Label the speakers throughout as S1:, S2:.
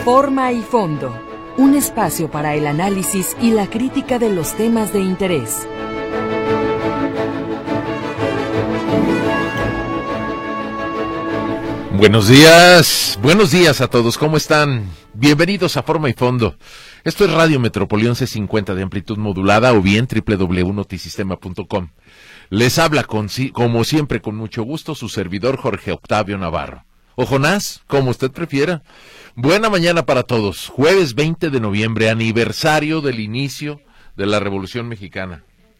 S1: Forma y fondo, un espacio para el análisis y la crítica de los temas de interés.
S2: Buenos días a todos, ¿cómo están? Bienvenidos a Forma y Fondo. Esto es Radio Metrópoli 1150 de amplitud modulada o bien www.notisistema.com. Les habla como siempre con mucho gusto su servidor Jorge Octavio Navarro. O Jonás, como usted prefiera. Buena mañana para todos. Jueves 20 de noviembre, aniversario del inicio de la Revolución Mexicana.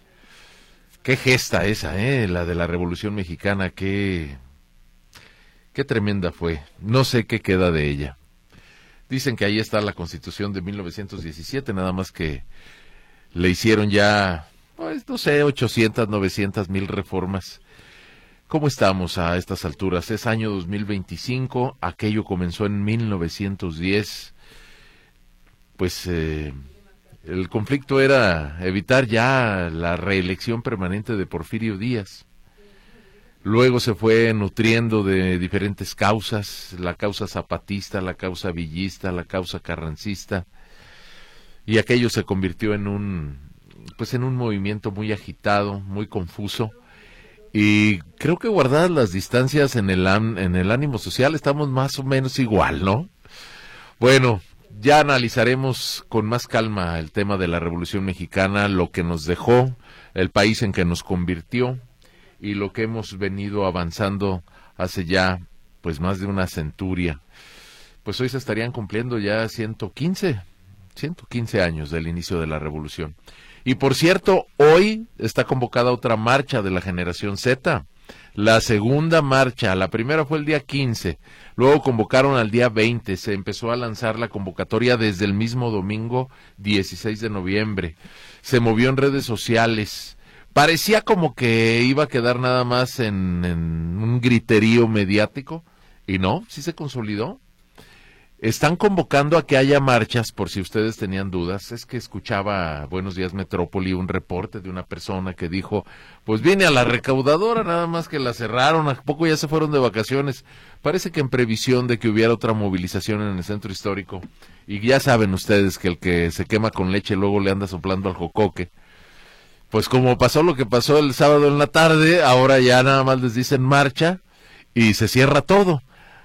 S2: Qué gesta esa, la de la Revolución Mexicana, qué tremenda fue. No sé qué queda de ella. Dicen que ahí está la Constitución de 1917, nada más que le hicieron ya, pues no sé, 800, 900, 1000 reformas. ¿Cómo estamos a estas alturas? Es año 2025, aquello comenzó en 1910. Pues el conflicto era evitar ya la reelección permanente de Porfirio Díaz. Luego se fue nutriendo de diferentes causas, la causa zapatista, la causa villista, la causa carrancista, y aquello se convirtió en un movimiento muy agitado, muy confuso, y creo que guardadas las distancias en el ánimo social estamos más o menos igual, ¿no? Bueno, ya analizaremos con más calma el tema de la Revolución Mexicana, lo que nos dejó, el país en que nos convirtió, y lo que hemos venido avanzando hace ya, pues más de una centuria. Pues hoy se estarían cumpliendo ya 115 años del inicio de la revolución. Y por cierto, hoy está convocada otra marcha de la generación Z, la segunda marcha. La primera fue el día 15, luego convocaron al día 20, se empezó a lanzar la convocatoria desde el mismo domingo 16 de noviembre. Se movió en redes sociales. Parecía como que iba a quedar nada más en un griterío mediático, y no, sí se consolidó. Están convocando a que haya marchas, por si ustedes tenían dudas. Es que escuchaba Buenos Días Metrópoli un reporte de una persona que dijo, pues viene a la recaudadora, nada más que la cerraron, ¿a poco ya se fueron de vacaciones? Parece que en previsión de que hubiera otra movilización en el centro histórico, y ya saben ustedes que el que se quema con leche luego le anda soplando al jocoque. Pues como pasó lo que pasó el sábado en la tarde, ahora ya nada más les dicen marcha y se cierra todo.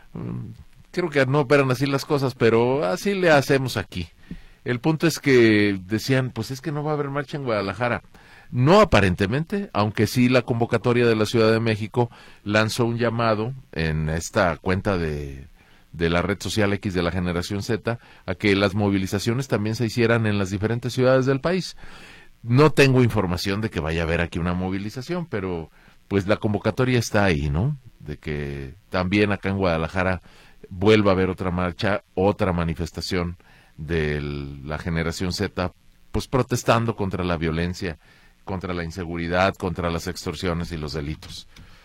S2: Creo que no operan así las cosas, pero así le hacemos aquí. El punto es que decían, pues es que no va a haber marcha en Guadalajara. No aparentemente, aunque sí la convocatoria de la Ciudad de México lanzó un llamado en esta cuenta de la red social X de la generación Z a que las movilizaciones también se hicieran en las diferentes ciudades del país. No tengo información de que vaya a haber aquí una movilización, pero pues la convocatoria está ahí, ¿no? De que también acá en Guadalajara vuelva a haber otra marcha, otra manifestación de la generación Z, pues protestando contra la violencia, contra la inseguridad, contra las extorsiones y los delitos.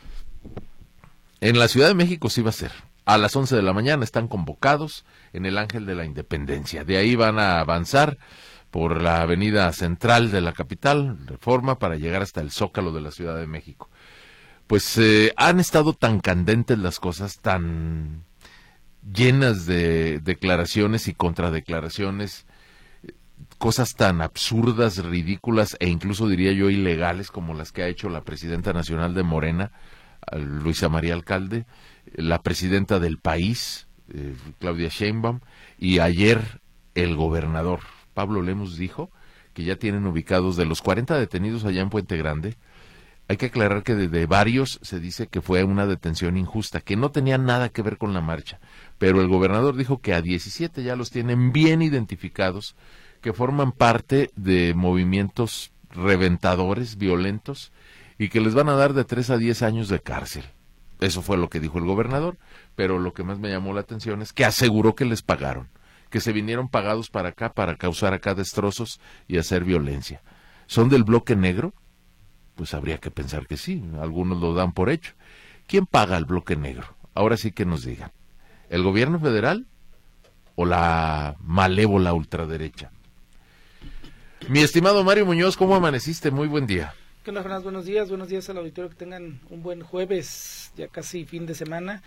S2: En la Ciudad de México sí va a ser. A las 11 de la mañana están convocados en el Ángel de la Independencia. De ahí van a avanzar por la avenida central de la capital, Reforma, para llegar hasta el Zócalo de la Ciudad de México. Pues han estado tan candentes las cosas, tan llenas de declaraciones y contradeclaraciones, cosas tan absurdas, ridículas e incluso diría yo ilegales como las que ha hecho la presidenta nacional de Morena, Luisa María Alcalde, la presidenta del país, Claudia Sheinbaum, y ayer el gobernador Pablo Lemus dijo que ya tienen ubicados de los 40 detenidos allá en Puente Grande. Hay que aclarar que de varios se dice que fue una detención injusta, que no tenía nada que ver con la marcha, pero el gobernador dijo que a 17 ya los tienen bien identificados, que forman parte de movimientos reventadores, violentos, y que les van a dar de 3 a 10 años de cárcel. Eso fue lo que dijo el gobernador, pero lo que más me llamó la atención es que aseguró que les pagaron, que se vinieron pagados para acá, para causar acá destrozos y hacer violencia. ¿Son del bloque negro? Pues habría que pensar que sí, algunos lo dan por hecho. ¿Quién paga al bloque negro? Ahora sí que nos digan. ¿El gobierno federal o la malévola ultraderecha? Mi estimado Mario Muñoz, ¿cómo amaneciste? Muy buen día.
S3: ¿Qué onda, Jonás? Buenos días al auditorio, que tengan un buen jueves, ya casi fin de semana.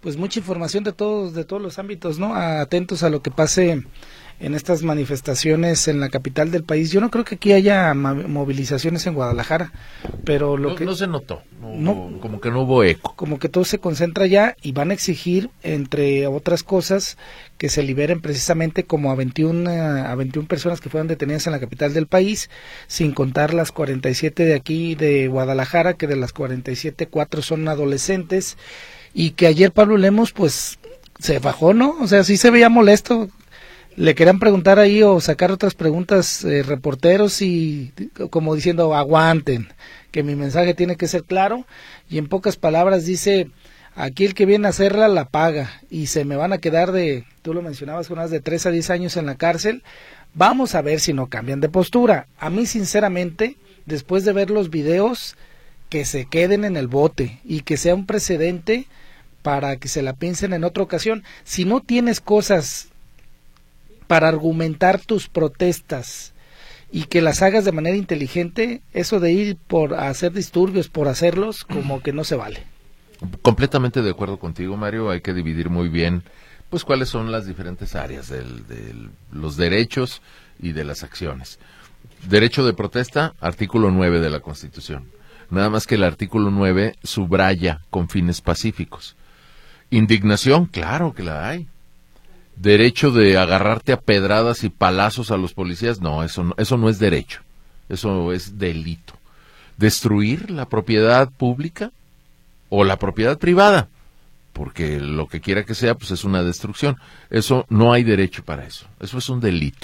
S3: pues mucha información de todos los ámbitos, ¿no? Atentos a lo que pase en estas manifestaciones en la capital del país. Yo no creo que aquí haya movilizaciones en Guadalajara, pero
S2: no se notó, como que no hubo eco.
S3: Como que todo se concentra allá y van a exigir, entre otras cosas, que se liberen precisamente como a 21 personas que fueron detenidas en la capital del país, sin contar las 47 de aquí de Guadalajara, que de las 47, 4 son adolescentes, y que ayer Pablo Lemos pues se bajó, ¿no? O sea, sí se veía molesto. Le querían preguntar ahí o sacar otras preguntas reporteros y como diciendo aguanten, que mi mensaje tiene que ser claro, y en pocas palabras dice, aquí el que viene a hacerla la paga y se me van a quedar tú lo mencionabas, unas de 3 a 10 años en la cárcel. Vamos a ver si no cambian de postura. A mí sinceramente, después de ver los videos, que se queden en el bote y que sea un precedente para que se la piensen en otra ocasión. Si no tienes cosas para argumentar tus protestas y que las hagas de manera inteligente, eso de ir por hacer disturbios, por hacerlos, como que no se vale.
S2: Completamente de acuerdo contigo, Mario. Hay que dividir muy bien pues cuáles son las diferentes áreas de los derechos y de las acciones. Derecho de protesta, artículo 9 de la Constitución. Nada más que el artículo 9 subraya con fines pacíficos. Indignación, claro que la hay. Derecho de agarrarte a pedradas y palazos a los policías, no, eso no es derecho, eso es delito. Destruir la propiedad pública o la propiedad privada, porque lo que quiera que sea, pues es una destrucción. Eso no hay derecho para eso es un delito.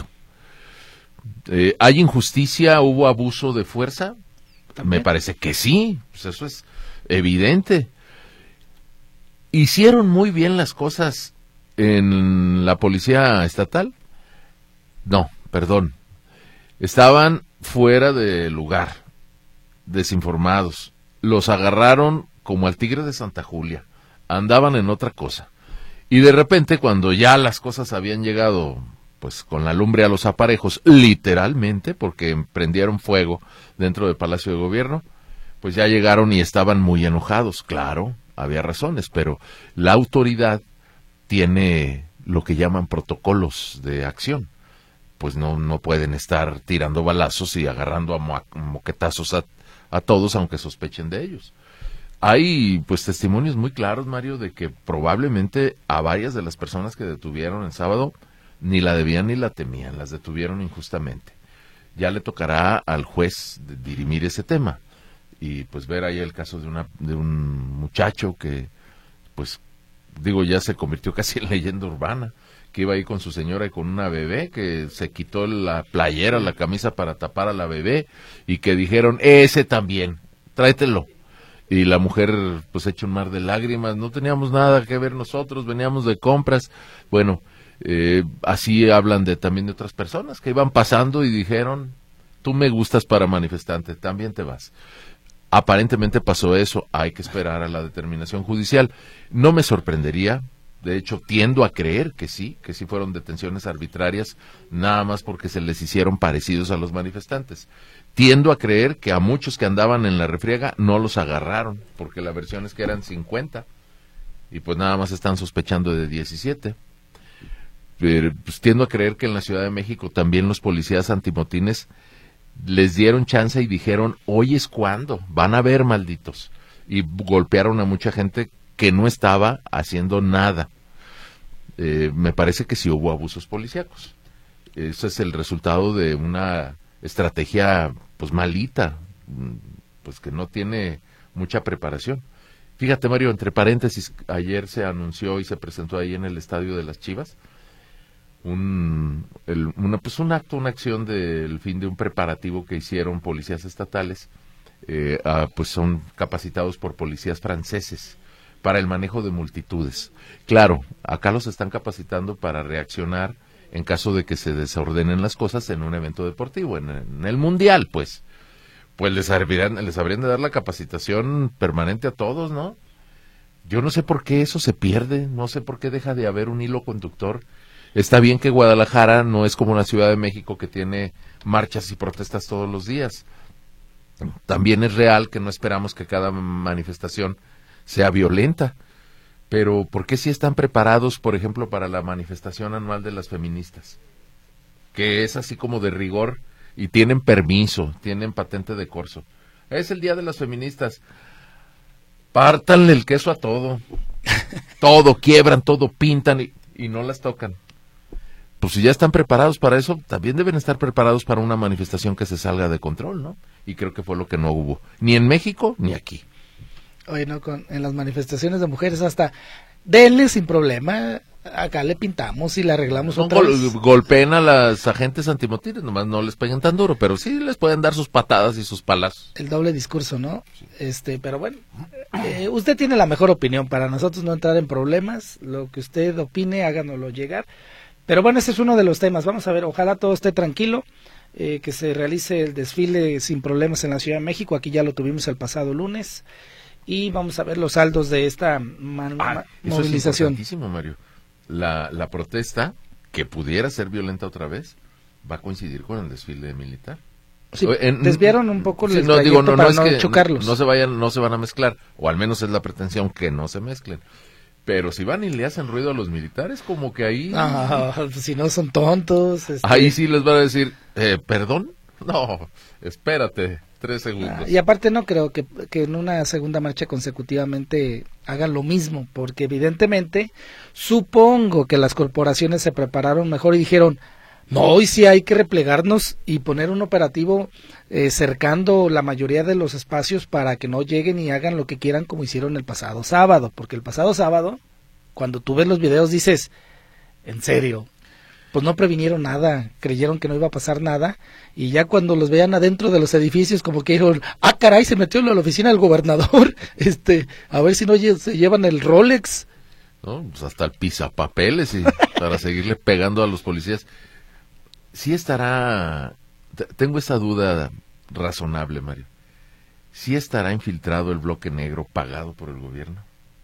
S2: ¿Hay injusticia, hubo abuso de fuerza? ¿También? Me parece que sí, pues eso es evidente. ¿Hicieron muy bien las cosas en la policía estatal? No, perdón. Estaban fuera de lugar, desinformados. Los agarraron como al tigre de Santa Julia. Andaban en otra cosa. Y de repente, cuando ya las cosas habían llegado, pues con la lumbre a los aparejos, literalmente, porque prendieron fuego dentro del Palacio de Gobierno, pues ya llegaron y estaban muy enojados. Claro, había razones, pero la autoridad tiene lo que llaman protocolos de acción. Pues no pueden estar tirando balazos y agarrando a moquetazos a todos, aunque sospechen de ellos. Hay pues testimonios muy claros, Mario, de que probablemente a varias de las personas que detuvieron el sábado ni la debían ni la temían, las detuvieron injustamente. Ya le tocará al juez dirimir ese tema y pues ver ahí el caso de un muchacho que pues digo, ya se convirtió casi en leyenda urbana, que iba ahí con su señora y con una bebé, que se quitó la playera, la camisa para tapar a la bebé, y que dijeron, ese también, tráetelo. Y la mujer, pues hecho un mar de lágrimas, no teníamos nada que ver nosotros, veníamos de compras. Bueno, así hablan también de otras personas que iban pasando y dijeron, tú me gustas para manifestante, también te vas. Aparentemente pasó eso, hay que esperar a la determinación judicial. No me sorprendería, de hecho tiendo a creer que sí fueron detenciones arbitrarias, nada más porque se les hicieron parecidos a los manifestantes. Tiendo a creer que a muchos que andaban en la refriega no los agarraron, porque la versión es que eran 50, y pues nada más están sospechando de 17. Pero pues tiendo a creer que en la Ciudad de México también los policías antimotines les dieron chance y dijeron, hoy es cuando, van a ver malditos, y golpearon a mucha gente que no estaba haciendo nada. Me parece que sí hubo abusos policíacos. Ese es el resultado de una estrategia pues malita, pues que no tiene mucha preparación. Fíjate, Mario, entre paréntesis, ayer se anunció y se presentó ahí en el Estadio de las Chivas un acto, una acción del fin de un preparativo que hicieron policías estatales, pues son capacitados por policías franceses para el manejo de multitudes. Claro, acá los están capacitando para reaccionar en caso de que se desordenen las cosas en un evento deportivo, en el Mundial, pues les habrían de dar la capacitación permanente a todos, ¿no? Yo no sé por qué eso se pierde, no sé por qué deja de haber un hilo conductor. Está bien que Guadalajara no es como la Ciudad de México, que tiene marchas y protestas todos los días. También es real que no esperamos que cada manifestación sea violenta, Pero ¿por qué sí están preparados, por ejemplo, para la manifestación anual de las feministas? Que es así como de rigor y tienen permiso, tienen patente de corso. Es el día de las feministas. Pártanle el queso a todo. Todo, quiebran, todo, pintan y no las tocan. Pues si ya están preparados para eso, también deben estar preparados para una manifestación que se salga de control, ¿no? Y creo que fue lo que no hubo, ni en México ni aquí.
S3: Oye, no, en las manifestaciones de mujeres hasta denle sin problema, acá le pintamos y le arreglamos otra vez.
S2: Golpeen a las agentes antimotines, nomás no les peguen tan duro, pero sí les pueden dar sus patadas y sus palazos.
S3: El doble discurso, ¿no? Sí. Pero bueno, usted tiene la mejor opinión, para nosotros no entrar en problemas, lo que usted opine, háganoslo llegar. Pero bueno, ese es uno de los temas, vamos a ver, ojalá todo esté tranquilo, que se realice el desfile sin problemas en la Ciudad de México, aquí ya lo tuvimos el pasado lunes. Y vamos a ver los saldos de esta movilización.
S2: Eso es importantísimo, Mario. La protesta, que pudiera ser violenta otra vez, va a coincidir con el desfile militar.
S3: Sí, desviaron un poco el trayecto para no chocarlos.
S2: No se van a mezclar, o al menos es la pretensión que no se mezclen. Pero si van y le hacen ruido a los militares, como que ahí...
S3: si no son tontos.
S2: Ahí sí les van a decir, ¿perdón? No, espérate. 3 segundos.
S3: Y aparte no creo que en una segunda marcha consecutivamente hagan lo mismo, porque evidentemente supongo que las corporaciones se prepararon mejor y dijeron, no, hoy sí hay que replegarnos y poner un operativo cercando la mayoría de los espacios para que no lleguen y hagan lo que quieran como hicieron el pasado sábado, porque el pasado sábado, cuando tú ves los videos dices, ¿en serio? Pues no previnieron nada, creyeron que no iba a pasar nada, y ya cuando los veían adentro de los edificios, como que dijeron, caray, se metió en la oficina del gobernador, a ver si no se llevan el Rolex.
S2: No, pues hasta el pisapapeles y para seguirle pegando a los policías. Sí estará, tengo esa duda razonable, Mario, ¿sí estará infiltrado el bloque negro pagado por el gobierno?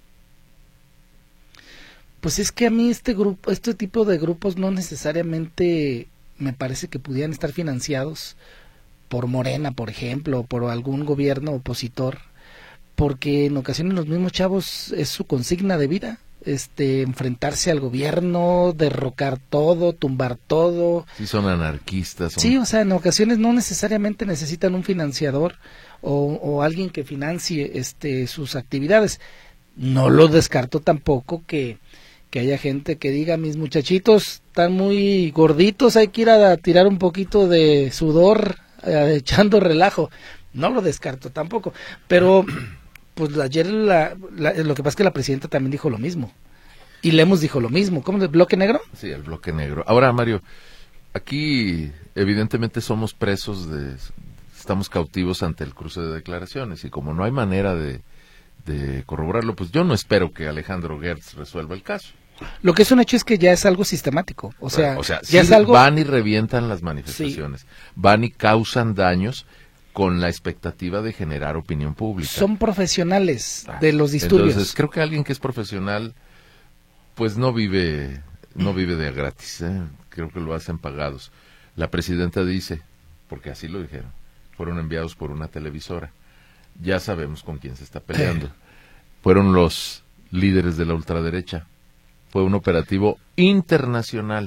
S3: Pues es que a mí este tipo de grupos no necesariamente me parece que pudieran estar financiados por Morena, por ejemplo, o por algún gobierno opositor, porque en ocasiones los mismos chavos es su consigna de vida, enfrentarse al gobierno, derrocar todo, tumbar todo.
S2: Sí, son anarquistas.
S3: Sí, o sea, en ocasiones no necesariamente necesitan un financiador o alguien que financie sus actividades. No lo descarto tampoco que haya gente que diga, mis muchachitos están muy gorditos, hay que ir a tirar un poquito de sudor, echando relajo. No lo descarto tampoco, pero pues ayer lo que pasa es que la presidenta también dijo lo mismo, y Lemus dijo lo mismo. ¿Cómo, el bloque negro?
S2: Sí, el bloque negro. Ahora, Mario, aquí evidentemente somos presos estamos cautivos ante el cruce de declaraciones, y como no hay manera de corroborarlo, pues yo no espero que Alejandro Gertz resuelva el caso.
S3: Lo que es un hecho es que ya es algo sistemático, o sea
S2: ya
S3: sí,
S2: es algo... Van y revientan las manifestaciones, sí. Van y causan daños con la expectativa de generar opinión pública.
S3: Son profesionales de los disturbios.
S2: Entonces, creo que alguien que es profesional, pues no vive de gratis, ¿eh? Creo que lo hacen pagados. La presidenta dice, porque así lo dijeron, fueron enviados por una televisora. Ya sabemos con quién se está peleando. Fueron los líderes de la ultraderecha. Fue un operativo internacional.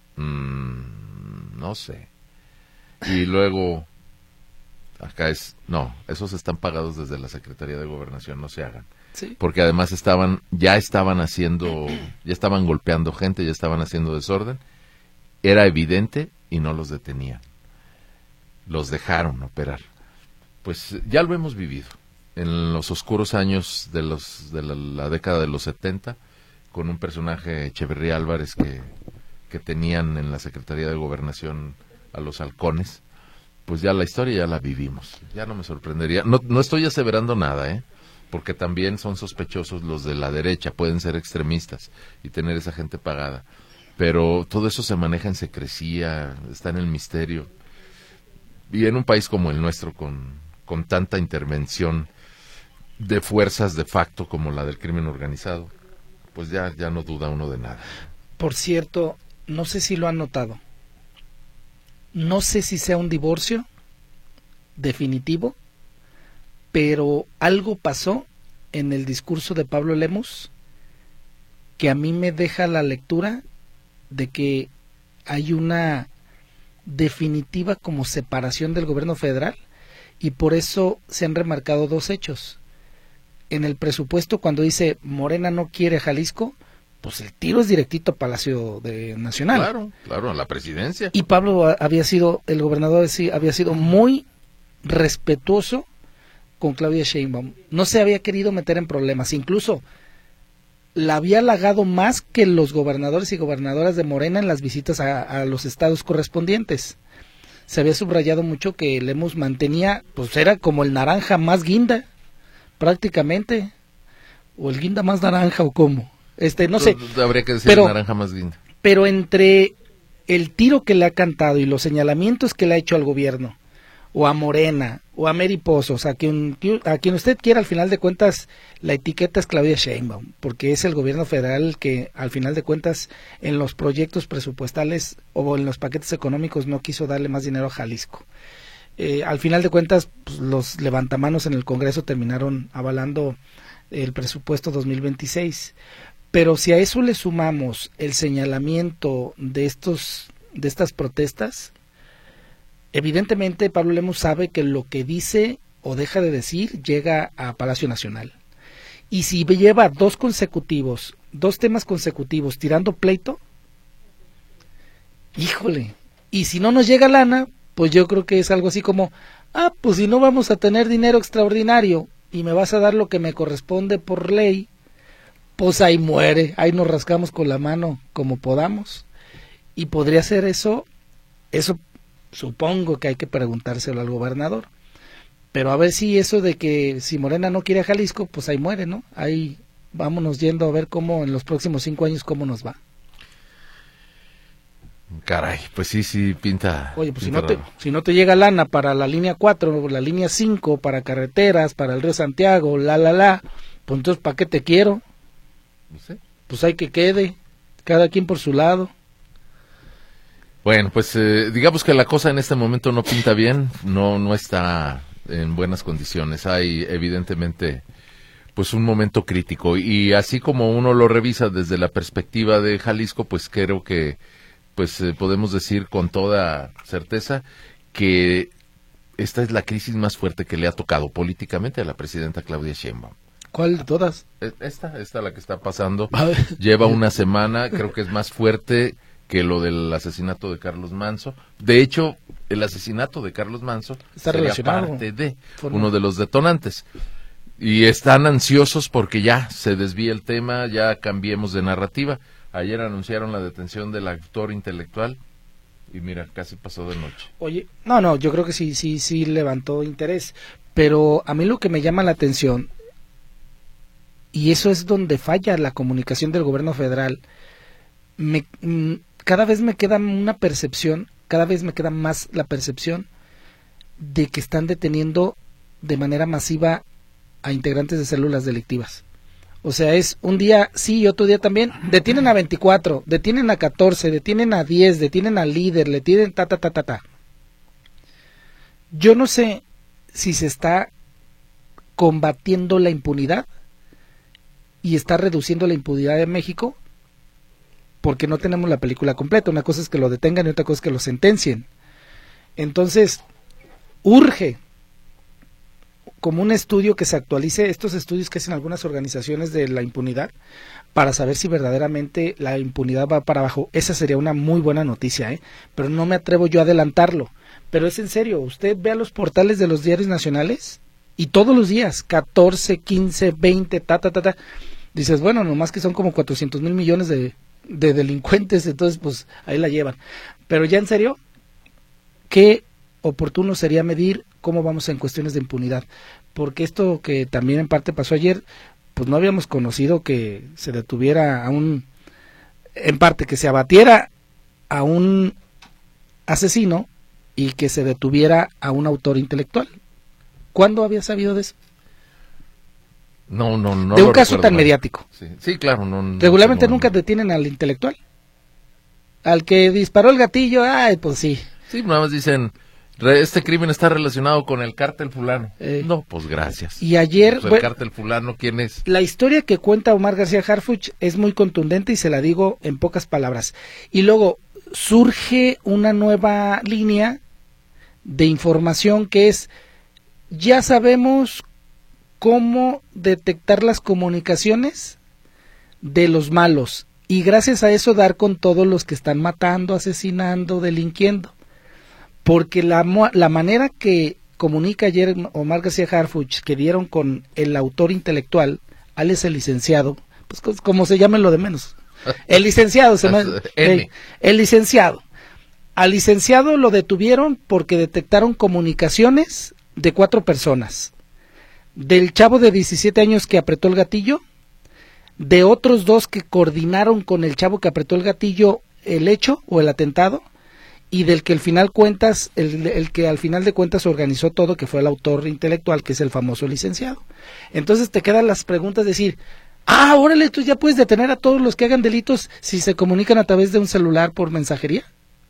S2: No sé. Y luego, acá esos están pagados desde la Secretaría de Gobernación, no se hagan.
S3: Sí.
S2: Porque además ya estaban golpeando gente, ya estaban haciendo desorden. Era evidente y no los detenían. Los dejaron operar. Pues ya lo hemos vivido en los oscuros años de la década de los 70, con un personaje, Echeverría Álvarez, que tenían en la Secretaría de Gobernación a los halcones. Pues ya la historia ya la vivimos, ya no me sorprendería. No estoy aseverando nada, porque también son sospechosos los de la derecha, pueden ser extremistas y tener esa gente pagada. Pero todo eso se maneja en secrecía, está en el misterio. Y en un país como el nuestro, con tanta intervención de fuerzas de facto como la del crimen organizado, pues ya no duda uno de nada.
S3: Por cierto, no sé si lo han notado, no sé si sea un divorcio definitivo, pero algo pasó en el discurso de Pablo Lemus que a mí me deja la lectura de que hay una definitiva como separación del gobierno federal, y por eso se han remarcado dos hechos. En el presupuesto, cuando dice Morena no quiere Jalisco, pues el tiro es directito a Palacio Nacional.
S2: Claro, a la presidencia.
S3: Y Pablo el gobernador había sido muy respetuoso con Claudia Sheinbaum. No se había querido meter en problemas, incluso la había halagado más que los gobernadores y gobernadoras de Morena en las visitas a los estados correspondientes. Se había subrayado mucho que Lemus mantenía, pues era como el naranja más guinda, prácticamente, o el guinda más naranja, o cómo, no sé.
S2: Habría que decir el naranja más guinda.
S3: Pero entre el tiro que le ha cantado y los señalamientos que le ha hecho al gobierno, o a Morena, o a Mary Pozos, a quien usted quiera, al final de cuentas, la etiqueta es Claudia Sheinbaum, porque es el gobierno federal que, al final de cuentas, en los proyectos presupuestales o en los paquetes económicos no quiso darle más dinero a Jalisco. Al final de cuentas, pues, los levantamanos en el Congreso terminaron avalando el presupuesto 2026. Pero si a eso le sumamos el señalamiento de estas protestas, evidentemente Pablo Lemus sabe que lo que dice o deja de decir llega a Palacio Nacional. Y si lleva dos temas consecutivos tirando pleito, híjole, y si no nos llega lana, pues yo creo que es algo así como, pues si no vamos a tener dinero extraordinario y me vas a dar lo que me corresponde por ley, pues ahí muere, ahí nos rascamos con la mano como podamos. Y podría ser eso supongo que hay que preguntárselo al gobernador, pero a ver si eso de que si Morena no quiere a Jalisco, pues ahí muere, ¿no? Ahí vámonos yendo a ver cómo en los próximos 5 años cómo nos va.
S2: Caray, pues sí, pinta.
S3: Oye, pues si no te llega lana para la línea 4, la línea 5, para carreteras, para el Río Santiago, pues entonces ¿para qué te quiero?
S2: No sé.
S3: Pues hay que quede, cada quien por su lado.
S2: Bueno, pues digamos que la cosa en este momento no pinta bien, no está en buenas condiciones. Hay evidentemente pues un momento crítico, y así como uno lo revisa desde la perspectiva de Jalisco, pues creo que pues podemos decir con toda certeza que esta es la crisis más fuerte que le ha tocado políticamente a la presidenta Claudia Sheinbaum.
S3: ¿Cuál de todas?
S2: Esta la que está pasando, lleva una semana, creo que es más fuerte que lo del asesinato de Carlos Manzo. De hecho, el asesinato de Carlos Manzo
S3: está
S2: sería
S3: relacionado,
S2: parte de uno de los detonantes. Y están ansiosos porque ya se desvía el tema, ya cambiemos de narrativa. Ayer anunciaron la detención del actor intelectual y mira, casi pasó de noche.
S3: Oye, no, yo creo que sí levantó interés, pero a mí lo que me llama la atención, y eso es donde falla la comunicación del gobierno federal, cada vez me queda más la percepción de que están deteniendo de manera masiva a integrantes de células delictivas. O sea, es un día sí y otro día también. Detienen a 24, detienen a 14, detienen a 10, detienen al líder, le tienen ta. Yo no sé si se está combatiendo la impunidad y está reduciendo la impunidad en México, porque no tenemos la película completa. Una cosa es que lo detengan y otra cosa es que lo sentencien. Entonces, urge como un estudio que se actualice estos estudios que hacen algunas organizaciones de la impunidad para saber si verdaderamente la impunidad va para abajo. Esa sería una muy buena noticia, pero no me atrevo yo a adelantarlo. Pero es en serio, usted ve a los portales de los diarios nacionales y todos los días, 14, 15, 20, dices, bueno, nomás que son como 400,000 millones de delincuentes, entonces pues ahí la llevan. Pero ya en serio, qué oportuno sería medir cómo vamos en cuestiones de impunidad, porque esto que también en parte pasó ayer, pues no habíamos conocido que se detuviera en parte que se abatiera a un asesino y que se detuviera a un autor intelectual. ¿Cuándo había sabido de eso?
S2: No.
S3: De un caso tan mediático.
S2: Sí, claro.
S3: Regularmente nunca detienen al intelectual. Al que disparó el gatillo, pues sí.
S2: Sí, nada más dicen, Este crimen está relacionado con el cártel fulano. No, pues gracias.
S3: Y ayer...
S2: Pues el cártel fulano, ¿quién es?
S3: La historia que cuenta Omar García Harfuch es muy contundente y se la digo en pocas palabras. Y luego surge una nueva línea de información que es, ya sabemos cómo detectar las comunicaciones de los malos y gracias a eso dar con todos los que están matando, asesinando, delinquiendo. Porque la manera que comunica ayer Omar García Harfuch, que dieron con el autor intelectual, alias el licenciado, pues como se llame lo de menos. El licenciado, el licenciado. Al licenciado lo detuvieron porque detectaron comunicaciones de 4 personas. Del chavo de 17 años que apretó el gatillo, de otros 2 que coordinaron con el chavo que apretó el gatillo el hecho o el atentado, y del que al final cuentas, el que al final de cuentas organizó todo, que fue el autor intelectual, que es el famoso licenciado. Entonces te quedan las preguntas de decir, órale, tú ya puedes detener a todos los que hagan delitos si se comunican a través de un celular por mensajería.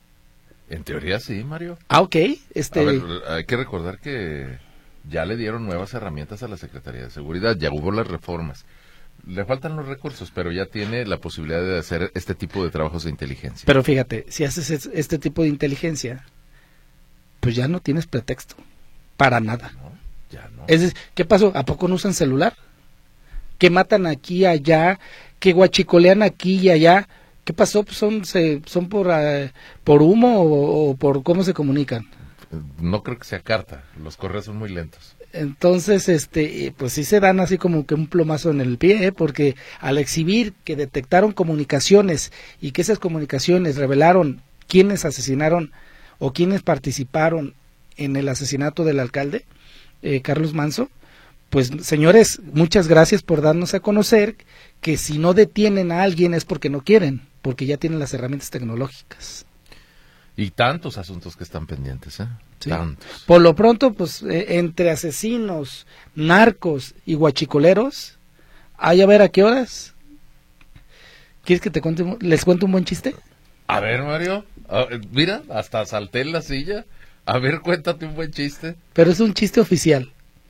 S2: En teoría sí, Mario.
S3: Ok.
S2: A ver, hay que recordar que ya le dieron nuevas herramientas a la Secretaría de Seguridad, ya hubo las reformas. Le faltan los recursos, pero ya tiene la posibilidad de hacer este tipo de trabajos de inteligencia.
S3: Pero fíjate, si haces este tipo de inteligencia, pues ya no tienes pretexto, para nada.
S2: No, ya no.
S3: Es decir, ¿qué pasó? ¿A poco no usan celular? ¿Que matan aquí y allá? ¿Que guachicolean aquí y allá? ¿Qué pasó? Pues son por humo o por cómo se comunican.
S2: No creo que sea carta, los correos son muy lentos.
S3: Entonces, pues sí se dan así como que un plomazo en el pie, porque al exhibir que detectaron comunicaciones y que esas comunicaciones revelaron quiénes asesinaron o quiénes participaron en el asesinato del alcalde, Carlos Manso, pues señores, muchas gracias por darnos a conocer que si no detienen a alguien es porque no quieren, porque ya tienen las herramientas tecnológicas.
S2: Y tantos asuntos que están pendientes, ¿eh?
S3: Sí.
S2: Tantos.
S3: Por lo pronto, pues, entre asesinos, narcos y guachicoleros, a ver a qué horas. ¿Quieres que les cuente un buen chiste?
S2: A ver, Mario, mira, hasta salté en la silla. A ver, cuéntate un buen chiste.
S3: Pero es un chiste oficial.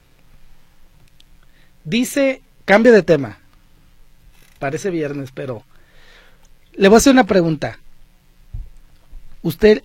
S3: Dice, cambio de tema. Parece viernes, pero le voy a hacer una pregunta. ¿Usted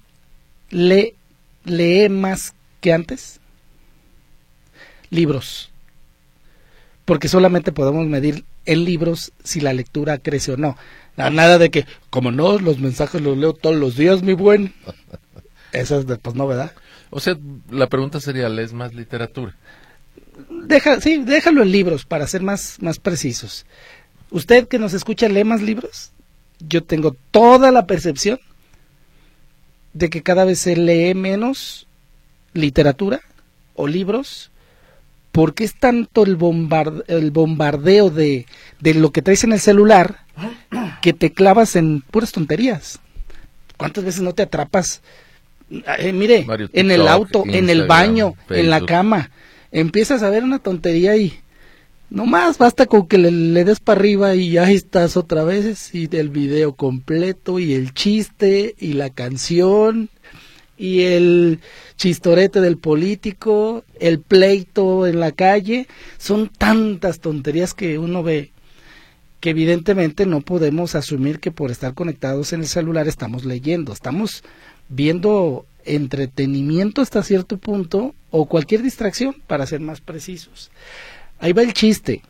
S3: lee más que antes? Libros. Porque solamente podemos medir en libros si la lectura crece o no. Nada de que, como no, los mensajes los leo todos los días, mi buen. Eso es pues no, ¿verdad?
S2: O sea, la pregunta sería, ¿lees más literatura?
S3: Déjalo en libros para ser más precisos. ¿Usted que nos escucha lee más libros? Yo tengo toda la percepción de que cada vez se lee menos literatura o libros, porque es tanto el bombardeo de lo que traes en el celular que te clavas en puras tonterías. ¿Cuántas veces no te atrapas? Mire,
S2: Mario, TikTok,
S3: en el auto,
S2: Instagram,
S3: en el baño,
S2: Facebook.
S3: en la cama, empiezas a ver una tontería y nomás basta con que le des para arriba y ya estás otra vez, y el video completo, y el chiste, y la canción, y el chistorete del político, el pleito en la calle. Son tantas tonterías que uno ve que evidentemente no podemos asumir que por estar conectados en el celular estamos leyendo, estamos viendo entretenimiento hasta cierto punto, o cualquier distracción, para ser más precisos. Ahí va el chiste.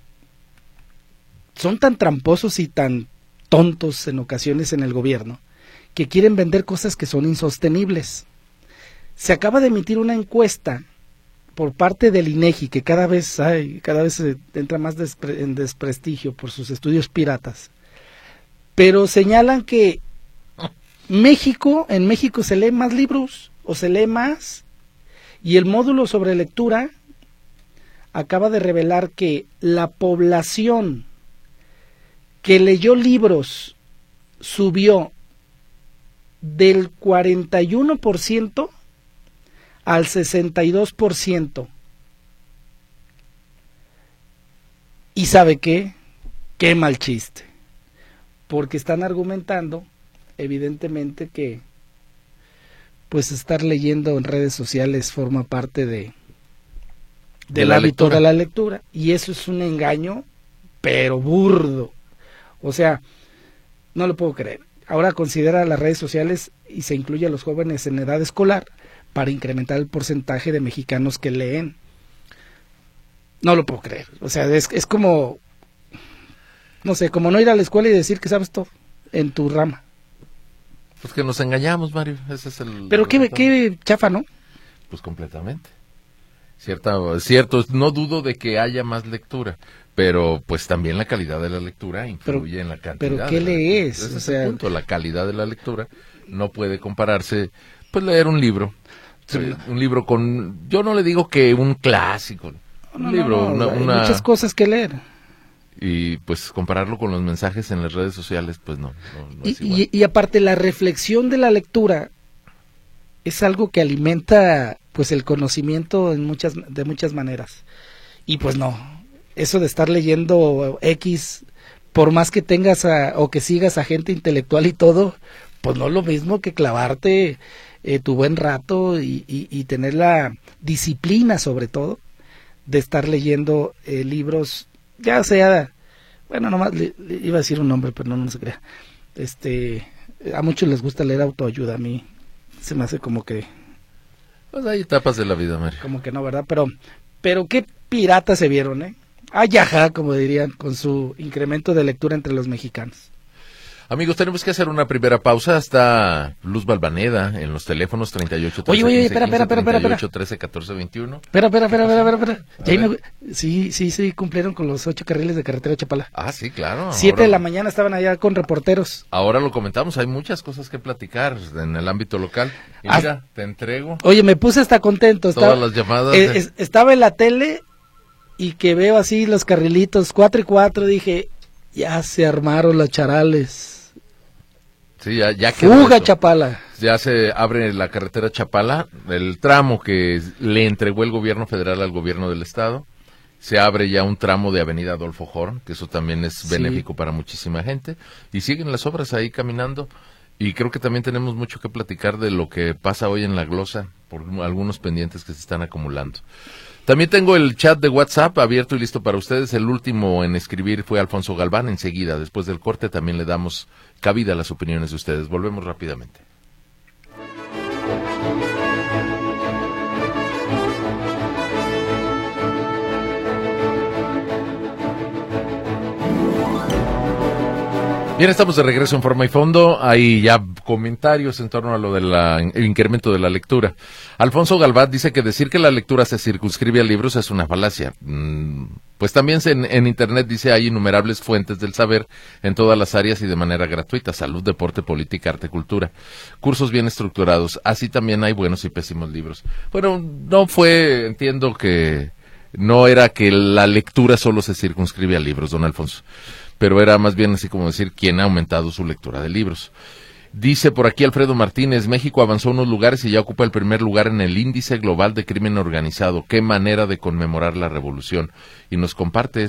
S3: Son tan tramposos y tan tontos en ocasiones en el gobierno que quieren vender cosas que son insostenibles. Se acaba de emitir una encuesta por parte del INEGI, que cada vez entra más en desprestigio por sus estudios piratas, pero señalan que en México se lee más libros, o se lee más, y el módulo sobre lectura acaba de revelar que la población que leyó libros subió del 41% al 62%. ¿Y sabe qué? Qué mal chiste. Porque están argumentando, evidentemente, que pues estar leyendo en redes sociales forma parte del hábito de la lectura, y eso es un engaño, pero burdo. O sea, no lo puedo creer. Ahora considera las redes sociales y se incluye a los jóvenes en edad escolar para incrementar el porcentaje de mexicanos que leen. No lo puedo creer. O sea, es como, no sé, como no ir a la escuela y decir que sabes todo en tu rama.
S2: Pues que nos engañamos, Mario. Ese es el...
S3: Pero qué chafa, ¿no?
S2: Pues completamente. Cierto, no dudo de que haya más lectura, pero pues también la calidad de la lectura influye en la cantidad.
S3: ¿Pero qué lees?
S2: Ese es el punto, la calidad de la lectura no puede compararse, pues leer un libro, un libro con, yo no le digo que un clásico, un libro,
S3: hay muchas cosas que leer.
S2: Y pues compararlo con los mensajes en las redes sociales, pues no es igual.
S3: Y aparte la reflexión de la lectura es algo que alimenta pues el conocimiento de muchas maneras. Y pues no, eso de estar leyendo X, por más que tengas o que sigas a gente intelectual y todo, pues no es lo mismo que clavarte tu buen rato y tener la disciplina, sobre todo, de estar leyendo libros, ya sea, bueno, nomás iba a decir un nombre, pero no se crea. A muchos les gusta leer autoayuda, a mí se me hace como que...
S2: Pues hay etapas de la vida, Mario.
S3: Como que no, ¿verdad? Pero qué piratas se vieron, ¿eh? Ay, ajá, como dirían, con su incremento de lectura entre los mexicanos.
S2: Amigos, tenemos que hacer una primera pausa. Hasta Luz Balvaneda en los teléfonos 38 13
S3: Oye,
S2: 15,
S3: espera.
S2: 38 13 14 21.
S3: Espera. Sí, cumplieron con los 8 carriles de carretera Chapala.
S2: Ah, sí, claro.
S3: 7 de la mañana estaban allá con reporteros.
S2: Ahora lo comentamos, hay muchas cosas que platicar en el ámbito local. Y mira, te entrego.
S3: Oye, me puse hasta contento.
S2: Todas las llamadas.
S3: Estaba en la tele y que veo así los carrilitos 4 y 4, dije, ya se armaron las charales.
S2: Sí, ya quedó
S3: Fuga
S2: eso.
S3: Chapala.
S2: Ya se abre la carretera Chapala, el tramo que le entregó el gobierno federal al gobierno del estado. Se abre ya un tramo de Avenida Adolfo Horn, que eso también es benéfico para muchísima gente. Y siguen las obras ahí caminando. Y creo que también tenemos mucho que platicar de lo que pasa hoy en la glosa, por algunos pendientes que se están acumulando. También tengo el chat de WhatsApp abierto y listo para ustedes. El último en escribir fue Alfonso Galván. Enseguida, después del corte, también le damos cabida a las opiniones de ustedes. Volvemos rápidamente. Bien, estamos de regreso en Forma y Fondo. Hay ya comentarios en torno a lo del incremento de la lectura. Alfonso Galván dice que decir que la lectura se circunscribe a libros es una falacia. Pues también en Internet dice hay innumerables fuentes del saber en todas las áreas y de manera gratuita. Salud, deporte, política, arte, cultura. Cursos bien estructurados. Así también hay buenos y pésimos libros. Bueno, entiendo que no era que la lectura solo se circunscribe a libros, don Alfonso. Pero era más bien así como decir quién ha aumentado su lectura de libros. Dice por aquí Alfredo Martínez, México avanzó unos lugares y ya ocupa el primer lugar en el índice global de crimen organizado. Qué manera de conmemorar la revolución. Y nos comparte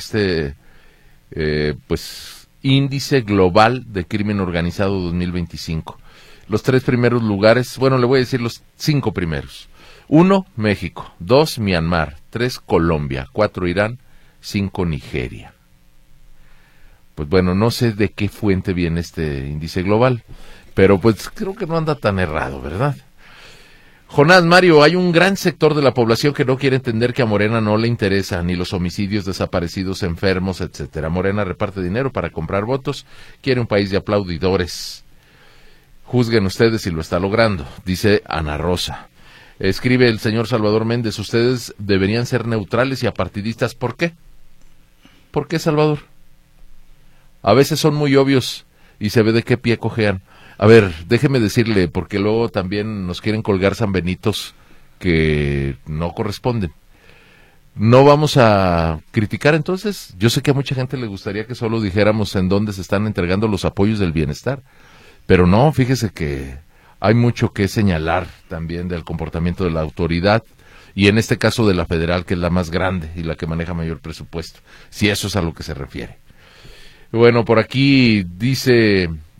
S2: índice global de crimen organizado 2025. Los 3 primeros lugares, bueno, le voy a decir los 5 primeros. 1, México. 2, Myanmar. 3, Colombia. 4, Irán. 5, Nigeria. Pues bueno, no sé de qué fuente viene este índice global, pero pues creo que no anda tan errado, ¿verdad? Jonás, Mario, hay un gran sector de la población que no quiere entender que a Morena no le interesa ni los homicidios, desaparecidos, enfermos, etcétera. Morena reparte dinero para comprar votos, quiere un país de aplaudidores. Juzguen ustedes si lo está logrando, dice Ana Rosa. Escribe el señor Salvador Méndez, ustedes deberían ser neutrales y apartidistas. ¿Por qué? ¿Por qué, Salvador? A veces son muy obvios y se ve de qué pie cojean. A ver, déjeme decirle, porque luego también nos quieren colgar sanbenitos que no corresponden. No vamos a criticar entonces. Yo sé que a mucha gente le gustaría que solo dijéramos en dónde se están entregando los apoyos del bienestar. Pero no, fíjese que hay mucho que señalar también del comportamiento de la autoridad y en este caso de la federal, que es la más grande y la que maneja mayor presupuesto, si eso es a lo que se refiere. Bueno, por aquí dice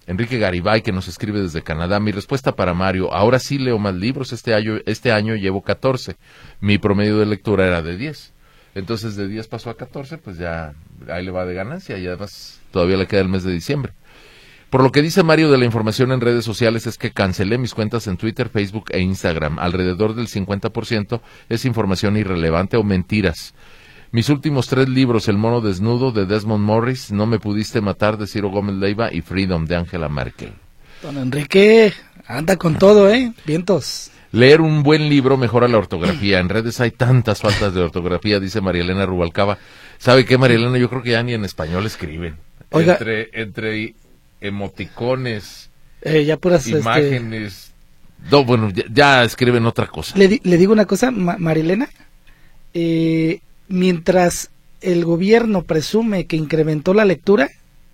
S2: Enrique Garibay, que nos escribe desde Canadá. Mi respuesta para Mario: ahora sí leo más libros. Este año llevo 14. Mi promedio de lectura era de 10. Entonces de 10 pasó a 14, pues ya ahí le va de ganancia, y además todavía le queda el mes de diciembre. Por lo que dice Mario de la información en redes sociales, es que cancelé mis cuentas en Twitter, Facebook e Instagram. Alrededor del 50% es información irrelevante o mentiras. Mis últimos 3 libros: El mono desnudo, de Desmond Morris; No me pudiste matar, de Ciro Gómez Leiva; y Freedom, de Angela Merkel.
S3: Don Enrique anda con todo, vientos.
S2: Leer un buen libro mejora la ortografía. En redes hay tantas faltas de ortografía, dice María Elena Rubalcaba. ¿Sabe qué, María Elena? Yo creo que ya ni en español escriben.
S3: Oiga,
S2: entre emoticones,
S3: ya puras
S2: imágenes. No, bueno, ya escriben otra cosa.
S3: Le digo una cosa, María Elena. Mientras el gobierno presume que incrementó la lectura,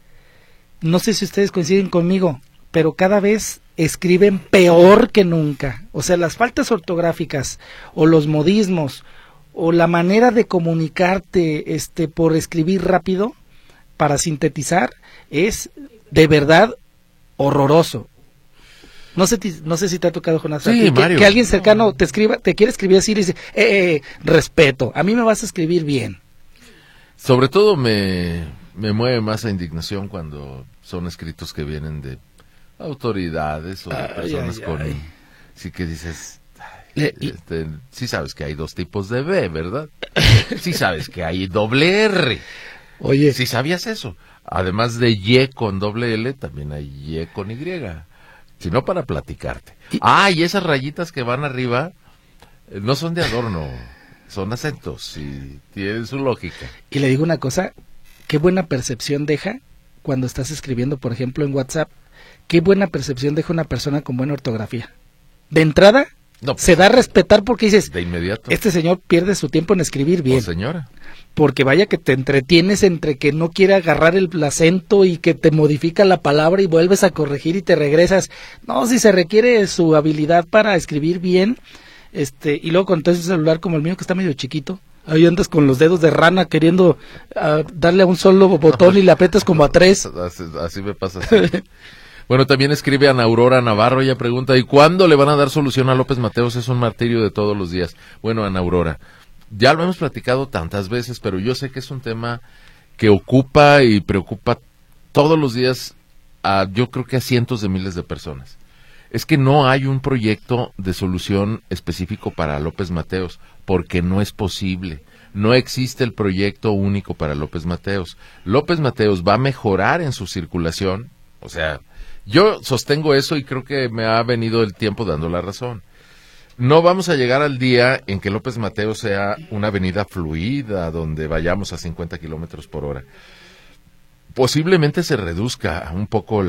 S3: no sé si ustedes coinciden conmigo, pero cada vez escriben peor que nunca. O sea, las faltas ortográficas o los modismos o la manera de comunicarte por escribir rápido para sintetizar es de verdad horroroso. No sé si te ha tocado, Jonás,
S2: sí,
S3: que alguien cercano te quiere escribir así y dice, respeto, a mí me vas a escribir bien.
S2: Sobre todo me mueve más la indignación cuando son escritos que vienen de autoridades o de personas con... Sí, que dices... sí sabes que hay 2 tipos de B, ¿verdad? Sí sabes que hay doble R.
S3: Oye.
S2: Sí sabías eso. Además de Y con doble L, también hay Y con Y. Sino para platicarte. Y esas rayitas que van arriba no son de adorno, son acentos y tienen su lógica.
S3: Y le digo una cosa, qué buena percepción deja cuando estás escribiendo, por ejemplo, en WhatsApp. Qué buena percepción deja una persona con buena ortografía. De entrada, se da a respetar porque dices,
S2: de inmediato,
S3: este señor pierde su tiempo en escribir bien.
S2: Señora.
S3: Porque vaya que te entretienes entre que no quiere agarrar el acento y que te modifica la palabra y vuelves a corregir y te regresas. No, si se requiere su habilidad para escribir bien, y luego con todo ese celular como el mío que está medio chiquito, ahí andas con los dedos de rana queriendo darle a un solo botón y le aprietas como a 3.
S2: Así me pasa. Así. Bueno, también escribe Ana Aurora Navarro, ella pregunta, ¿y cuándo le van a dar solución a López Mateos? Es un martirio de todos los días. Bueno, Ana Aurora, ya lo hemos platicado tantas veces, pero yo sé que es un tema que ocupa y preocupa todos los días yo creo que a cientos de miles de personas. Es que no hay un proyecto de solución específico para López Mateos, porque no es posible. No existe el proyecto único para López Mateos. López Mateos va a mejorar en su circulación, o sea, yo sostengo eso y creo que me ha venido el tiempo dando la razón. No vamos a llegar al día en que López Mateos sea una avenida fluida donde vayamos a 50 kilómetros por hora. Posiblemente se reduzca un poco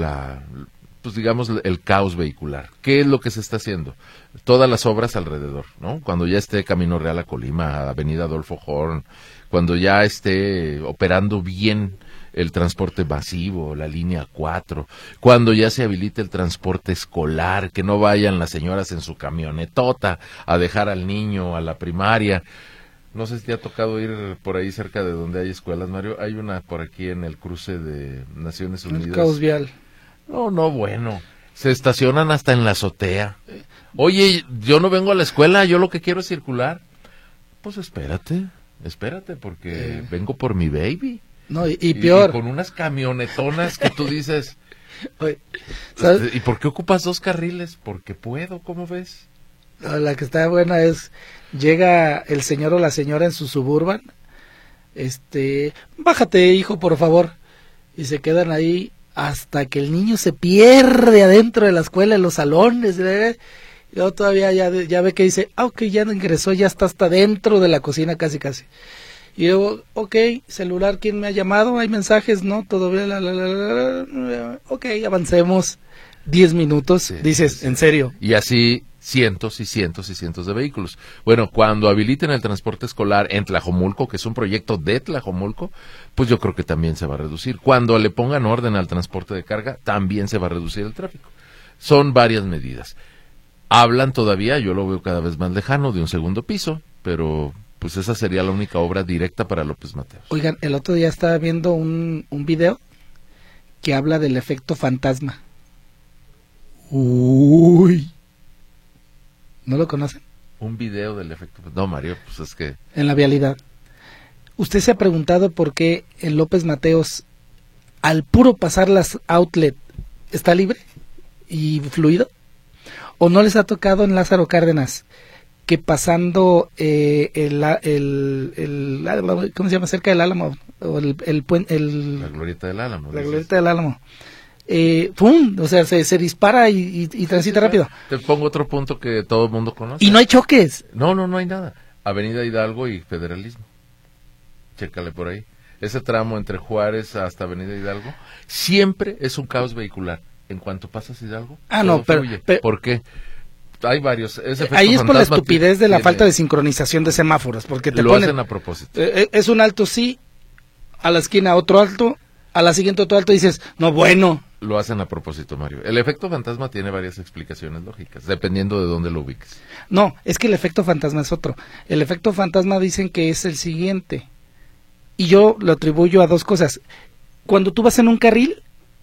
S2: el caos vehicular. ¿Qué es lo que se está haciendo? Todas las obras alrededor, ¿no? Cuando ya esté Camino Real a Colima, Avenida Adolfo Horn, cuando ya esté operando bien el transporte masivo, la línea 4, cuando ya se habilite el transporte escolar, que no vayan las señoras en su camionetota a dejar al niño a la primaria. No sé si te ha tocado ir por ahí cerca de donde hay escuelas, Mario. Hay una por aquí en el cruce de Naciones Unidas.
S3: El caos vial.
S2: No, bueno. Se estacionan hasta en la azotea. Oye, yo no vengo a la escuela, yo lo que quiero es circular. Pues espérate, porque vengo por mi baby.
S3: No, y peor.
S2: Y con unas camionetonas que tú dices,
S3: oye, ¿sabes?
S2: ¿Y por qué ocupas 2 carriles? Porque puedo, ¿cómo ves?
S3: La que está buena es, llega el señor o la señora en su Suburban, bájate, hijo, por favor, y se quedan ahí hasta que el niño se pierde adentro de la escuela, en los salones, y luego todavía ya ve que dice, ok, ya ingresó, ya está hasta dentro de la cocina casi. Y luego, ok, celular, ¿quién me ha llamado? ¿Hay mensajes? No, todavía, ok, avancemos 10 minutos, sí, dices, ¿en serio?
S2: Y así cientos y cientos y cientos de vehículos. Bueno, cuando habiliten el transporte escolar en Tlajomulco, que es un proyecto de Tlajomulco, pues yo creo que también se va a reducir. Cuando le pongan orden al transporte de carga, también se va a reducir el tráfico. Son varias medidas. Hablan todavía, yo lo veo cada vez más lejano, de un segundo piso, pero pues esa sería la única obra directa para López Mateos.
S3: Oigan, el otro día estaba viendo un video que habla del efecto fantasma. Uy. ¿No lo conocen?
S2: Un video del efecto... No, Mario, pues es que...
S3: En la vialidad. ¿Usted se ha preguntado por qué en López Mateos, al puro pasar las outlet, está libre y fluido? ¿O no les ha tocado en Lázaro Cárdenas que pasando ¿cómo se llama? Cerca del Álamo, o el puente...
S2: La glorieta del Álamo.
S3: La glorieta del Álamo. ¡Pum! O sea, se dispara y transita rápido.
S2: Te pongo otro punto que todo el mundo conoce.
S3: Y no hay choques.
S2: No hay nada. Avenida Hidalgo y Federalismo. Chécale por ahí. Ese tramo entre Juárez hasta Avenida Hidalgo siempre es un caos vehicular. En cuanto pasas Hidalgo,
S3: no, pero
S2: ¿por qué? Hay varios.
S3: Ahí es por la estupidez de la falta de sincronización de semáforos, porque te
S2: lo
S3: ponen,
S2: hacen a propósito.
S3: Es un alto sí, a la esquina otro alto, a la siguiente otro alto, y dices, no, bueno.
S2: Lo hacen a propósito, Mario. El efecto fantasma tiene varias explicaciones lógicas, dependiendo de dónde lo ubiques.
S3: No, es que el efecto fantasma es otro. El efecto fantasma dicen que es el siguiente, y yo lo atribuyo a dos cosas. Cuando tú vas en un carril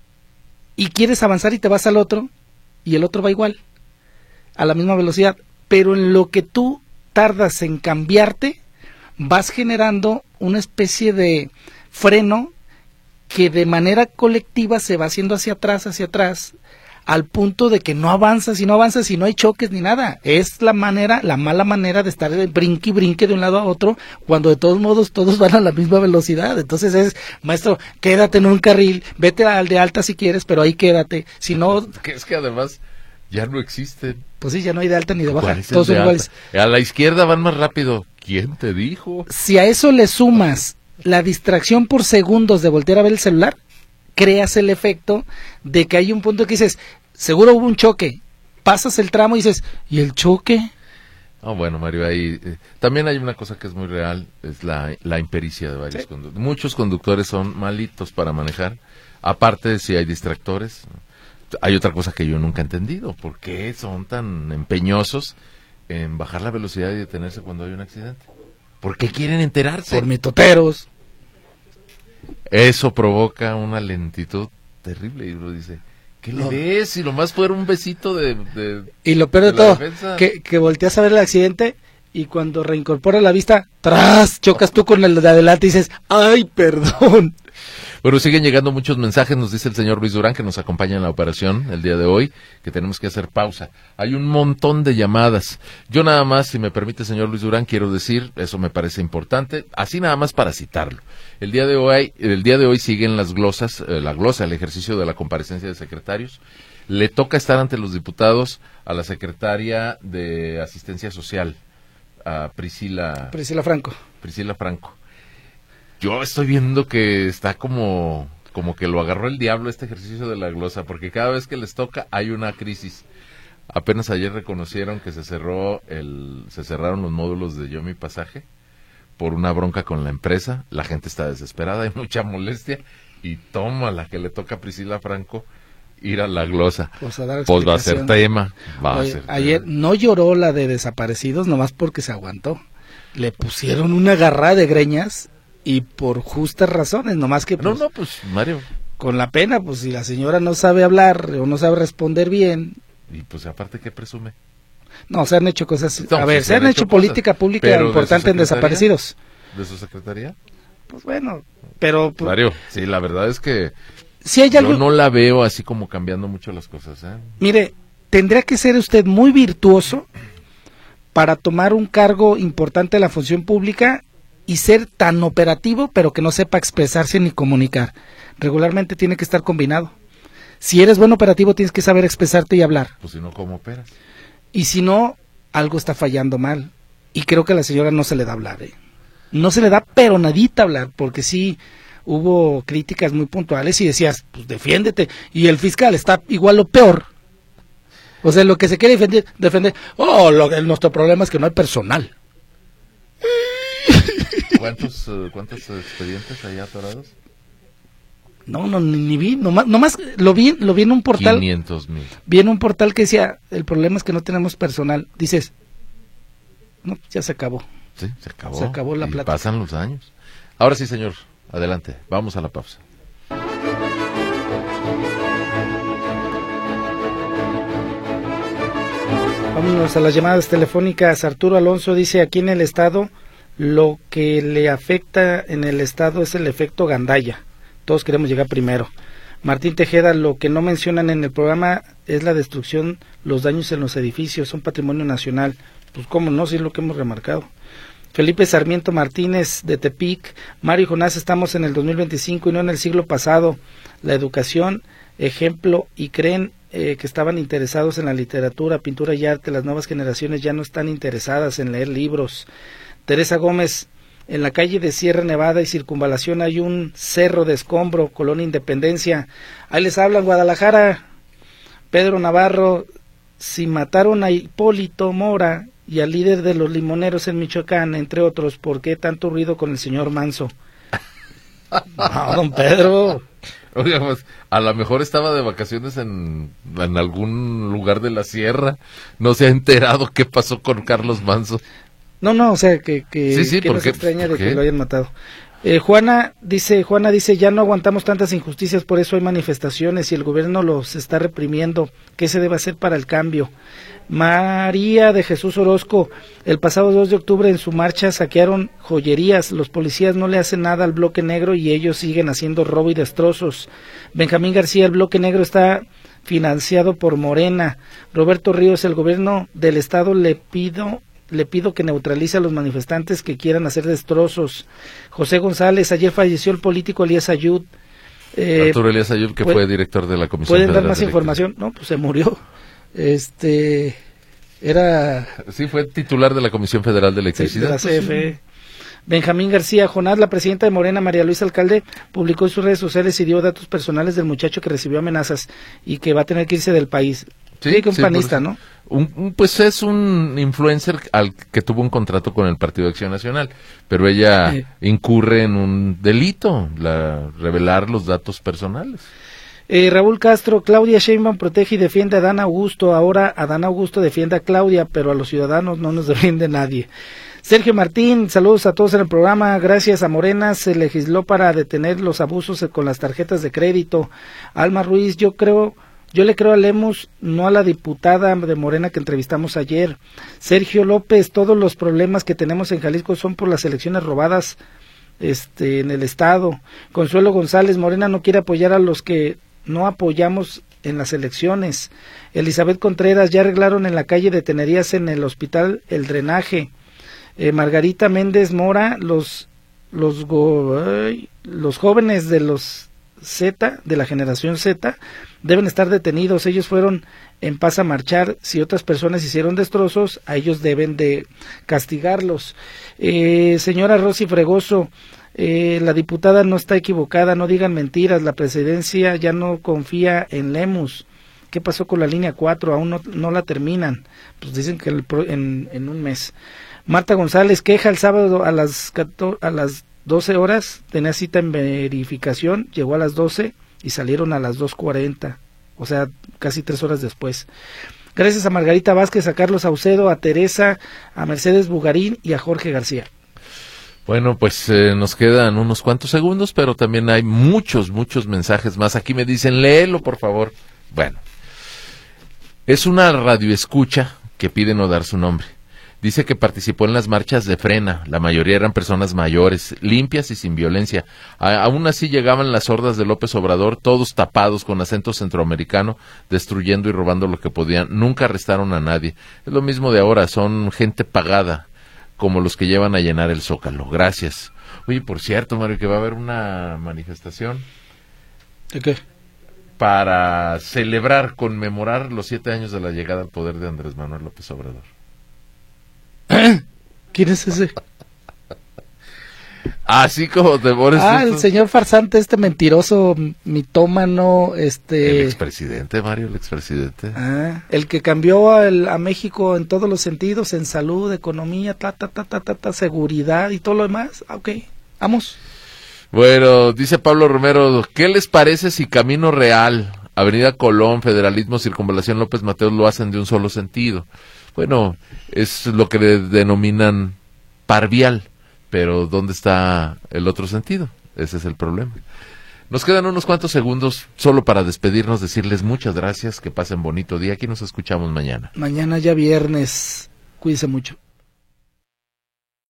S3: y quieres avanzar y te vas al otro, y el otro va igual, a la misma velocidad, pero en lo que tú tardas en cambiarte, vas generando una especie de freno que de manera colectiva se va haciendo hacia atrás, al punto de que no avanzas y no hay choques ni nada. Es la mala manera de estar de brinque y brinque de un lado a otro, cuando de todos modos todos van a la misma velocidad. Entonces es, maestro, quédate en un carril, vete al de alta si quieres, pero ahí quédate. Si no...
S2: Es que además ya no existen.
S3: Pues sí, ya no hay de alta ni de baja,
S2: todos son iguales. A la izquierda van más rápido. ¿Quién te dijo?
S3: Si a eso le sumas la distracción por segundos de voltear a ver el celular, creas el efecto de que hay un punto que dices, seguro hubo un choque, pasas el tramo y dices, ¿y el choque?
S2: Bueno, Mario, ahí también hay una cosa que es muy real, es la impericia de varios conductores. Muchos conductores son malitos para manejar, aparte de si hay distractores. Hay otra cosa que yo nunca he entendido, ¿por qué son tan empeñosos en bajar la velocidad y detenerse cuando hay un accidente? ¿Por qué quieren enterarse?
S3: Por mitoteros.
S2: Eso provoca una lentitud terrible y uno dice, ¿qué le ves? Si nomás fuera un besito de
S3: y lo peor de todo, que volteas a ver el accidente y cuando reincorpora la vista, ¡tras! Chocas tú con el de adelante y dices, ¡ay, perdón!
S2: Bueno, siguen llegando muchos mensajes, nos dice el señor Luis Durán, que nos acompaña en la operación el día de hoy, que tenemos que hacer pausa. Hay un montón de llamadas. Yo nada más, si me permite, señor Luis Durán, quiero decir, eso me parece importante, así nada más para citarlo. El día de hoy siguen las glosas, la glosa, el ejercicio de la comparecencia de secretarios. Le toca estar ante los diputados a la secretaria de Asistencia Social, a Priscila Franco. Yo estoy viendo que está como que lo agarró el diablo este ejercicio de la glosa, porque cada vez que les toca hay una crisis. Apenas ayer reconocieron que se cerraron los módulos de Yo Mi Pasaje por una bronca con la empresa. La gente está desesperada, hay mucha molestia y toma la que le toca a Priscila Franco ir a la glosa. Pues va a ser tema.
S3: Ayer no lloró la de desaparecidos nomás porque se aguantó. Le pusieron una agarrada de greñas. Y por justas razones, nomás que...
S2: Pues, pues, Mario.
S3: Con la pena, pues, si la señora no sabe hablar o no sabe responder bien...
S2: Y pues, aparte, ¿qué presume?
S3: No, se han hecho cosas... se han hecho política pública importante en desaparecidos.
S2: ¿De su secretaría?
S3: Pues bueno, pero... Pues,
S2: Mario, sí, la verdad es que...
S3: Si hay algo...
S2: Yo no la veo así como cambiando mucho las cosas, ¿eh?
S3: Mire, tendría que ser usted muy virtuoso para tomar un cargo importante en la función pública... y ser tan operativo, pero que no sepa expresarse ni comunicar. Regularmente tiene que estar combinado. Si eres buen operativo, tienes que saber expresarte y hablar.
S2: Pues si no, ¿cómo operas?
S3: Y si no, algo está fallando mal. Y creo que a la señora no se le da hablar, ¿eh? No se le da pero nadita hablar, porque sí hubo críticas muy puntuales y decías, pues defiéndete. Y el fiscal está igual o peor. O sea, lo que se quiere defender, nuestro problema es que no hay personal.
S2: ¿Cuántos expedientes hay atorados?
S3: No, ni vi, nomás lo vi en un portal.
S2: 500,000.
S3: Vi en un portal que decía, el problema es que no tenemos personal. Dices, no, ya se acabó.
S2: Sí, se acabó.
S3: Se acabó la plata.
S2: Pasan los años. Ahora sí, señor, adelante, vamos a la pausa.
S3: Vámonos a las llamadas telefónicas. Arturo Alonso dice, aquí en el estado, lo que le afecta en el estado es el efecto gandalla. Todos queremos llegar primero. Martín Tejeda, lo que no mencionan en el programa es la destrucción, los daños en los edificios, son patrimonio nacional. Pues cómo no, si es lo que hemos remarcado. Felipe Sarmiento Martínez de Tepic, Mario y Jonás, estamos en el 2025 y no en el siglo pasado. La educación, ejemplo, y creen que estaban interesados en la literatura, pintura y arte. Las nuevas generaciones ya no están interesadas en leer libros. Teresa Gómez, en la calle de Sierra Nevada y Circunvalación hay un cerro de escombro, Colonia Independencia. Ahí les hablan, Guadalajara. Pedro Navarro, si mataron a Hipólito Mora y al líder de los limoneros en Michoacán, entre otros, ¿por qué tanto ruido con el señor Manso? No, don Pedro.
S2: Oiga, pues, a lo mejor estaba de vacaciones en algún lugar de la sierra, no se ha enterado qué pasó con Carlos Manso.
S3: No, o sea, que
S2: sí,
S3: no se extraña de que lo hayan matado. Juana dice, ya no aguantamos tantas injusticias, por eso hay manifestaciones y el gobierno los está reprimiendo. ¿Qué se debe hacer para el cambio? María de Jesús Orozco, el pasado 2 de octubre en su marcha saquearon joyerías, los policías no le hacen nada al bloque negro y ellos siguen haciendo robo y destrozos. Benjamín García, el bloque negro está financiado por Morena. Roberto Ríos, el gobierno del estado le pido que neutralice a los manifestantes que quieran hacer destrozos. José González, ayer falleció el político Elías Ayud.
S2: Arturo Elías Ayud, que fue director de la Comisión
S3: ¿Pueden
S2: Federal
S3: dar más información? No, pues se murió. Era...
S2: Sí, fue titular de la Comisión Federal de Electricidad.
S3: De la CFE. Benjamín García, Jonás, la presidenta de Morena, María Luisa Alcalde, publicó en sus redes sociales y dio datos personales del muchacho que recibió amenazas y que va a tener que irse del país. Sí, que un panista, ¿no?
S2: Pues es un influencer al que tuvo un contrato con el Partido de Acción Nacional, pero ella incurre en un delito, revelar los datos personales.
S3: Raúl Castro, Claudia Sheinbaum protege y defiende a Adán Augusto, ahora Adán Augusto defiende a Claudia, pero a los ciudadanos no nos defiende nadie. Sergio Martín, saludos a todos en el programa, gracias a Morena se legisló para detener los abusos con las tarjetas de crédito. Alma Ruiz, yo le creo a Lemus, no a la diputada de Morena que entrevistamos ayer. Sergio López, todos los problemas que tenemos en Jalisco son por las elecciones robadas en el estado. Consuelo González, Morena no quiere apoyar a los que no apoyamos en las elecciones. Elizabeth Contreras, ya arreglaron en la calle de Tenerías en el hospital el drenaje. Margarita Méndez Mora, los jóvenes de los Z, de la generación Z, deben estar detenidos. Ellos fueron en paz a marchar. Si otras personas hicieron destrozos, a ellos deben de castigarlos. Señora Rosy Fregoso, la diputada no está equivocada, no digan mentiras, la presidencia ya no confía en Lemus. ¿Qué pasó con la línea 4? Aún no la terminan. Pues dicen que en un mes. Marta González, queja el sábado a las 12 horas, tenía cita en verificación, llegó a las 12 y salieron a las 2:40, o sea, casi 3 horas después. Gracias a Margarita Vázquez, a Carlos Saucedo, a Teresa, a Mercedes Bugarín y a Jorge García.
S2: Bueno, pues nos quedan unos cuantos segundos, pero también hay muchos mensajes más. Aquí me dicen, léelo, por favor. Bueno, es una radioescucha que pide no dar su nombre. Dice que participó en las marchas de Frena, la mayoría eran personas mayores, limpias y sin violencia. Aún así llegaban las hordas de López Obrador, todos tapados con acento centroamericano, destruyendo y robando lo que podían. Nunca arrestaron a nadie. Es lo mismo de ahora, son gente pagada, como los que llevan a llenar el Zócalo. Gracias. Oye, por cierto, Mario, que va a haber una manifestación.
S3: ¿De qué?
S2: Para conmemorar los 7 años de la llegada al poder de Andrés Manuel López Obrador.
S3: ¿Quién es ese?
S2: Así como te pones.
S3: El señor farsante, mentiroso, mitómano,
S2: El expresidente, Mario, el expresidente.
S3: El que cambió a México en todos los sentidos, en salud, economía, seguridad y todo lo demás. Ok, vamos.
S2: Bueno, dice Pablo Romero, ¿qué les parece si Camino Real, Avenida Colón, Federalismo, Circunvalación López Mateos lo hacen de un solo sentido? Bueno, es lo que le denominan par vial, pero ¿dónde está el otro sentido? Ese es el problema. Nos quedan unos cuantos segundos solo para despedirnos, decirles muchas gracias, que pasen bonito día. Aquí nos escuchamos mañana.
S3: Mañana ya viernes. Cuídense mucho.